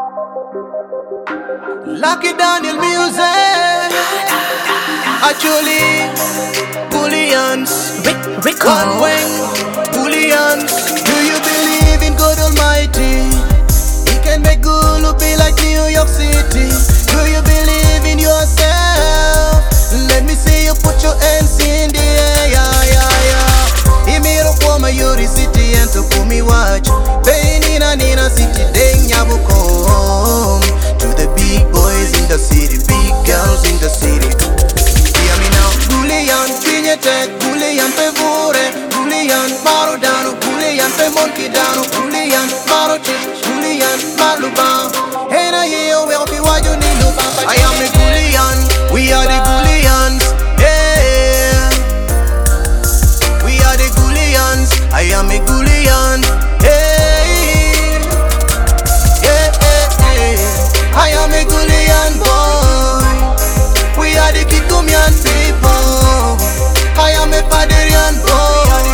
Lucky Daniel music. Actually, bullions. One wing, bullions. Do you believe in God Almighty? He can make Gulu be like New York City. Do you believe in yourself? Let me see you put your hands in the air. Imiro kwa Mayuri City and to kumi watch. Benina Nina City, Denya Bukom. To the big boys in the city, big girls in the city. Hear me now. Bullion, Pinyete, Bullion, Pevore, Bullion, Marodano, Bullion, Pemonki Dano, Bullion, Marochi, Bullion, Maluban. Hey, na yo, we hope you want you need no papa. I am a Bullion, we are the Bullions. Yeah, we are the Bullions. I am a Bullion. Hey, yeah, I am a Bullion boy. We are the Kikumian people. I am a Paderian boy.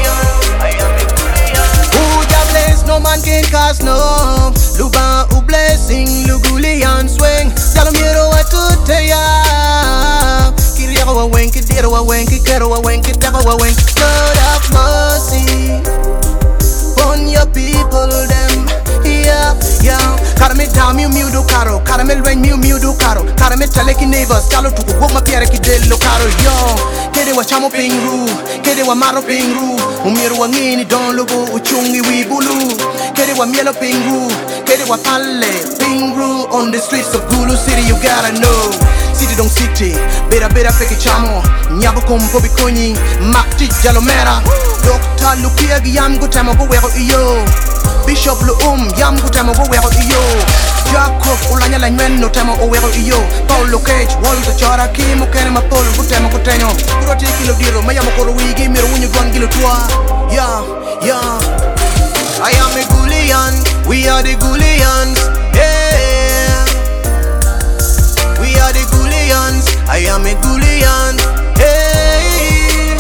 Who ya bless, no man can cast no. Luba who blessing, Lugulian swing. Salamiro wa tutaya. Kiriako wa wenki, dero wa wenki, kero wa wenki, deko wa wenki. Lord have mercy on your people, them. Yeah, yeah. Karame down, miu do caro. Karame lwen, miu do caro. Karame teleki neighbors, kalo tuku goma piere ki dello caro. Yo, kede wa chamo pingru, kede wa maro pingru. Umiru wa ngini don lubu, uchungi wibulu. Kede wa mielo pingru, kede wa pale pingru. On the streets of Gulu City, you gotta know. City don't city, bera feki chamo. Nyabo kombo bikonyi, makti jalomera. Dr. Lukia yam gutamo go wero iyo. Bishop yam gutamo go wero iyo. Jacob ulanya la nwen no tamo o wero iyo. Paulo Cage Walter Chora Kim kene mapol gutamo kutenyo. Kuroti kilo diro mayamo koro wigi miro wunyu gwangilo tua. Yeah. I am a Bullion, we are the Bullions. Yeah, we are the Bullions. I am a Bullion. Hey,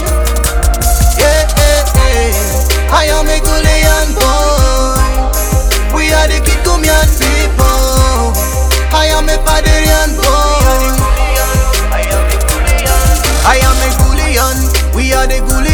I am a Bullion boy. We are the Kikumian people. I am a Paderian boy. I am a Bullion. We are the Bullion.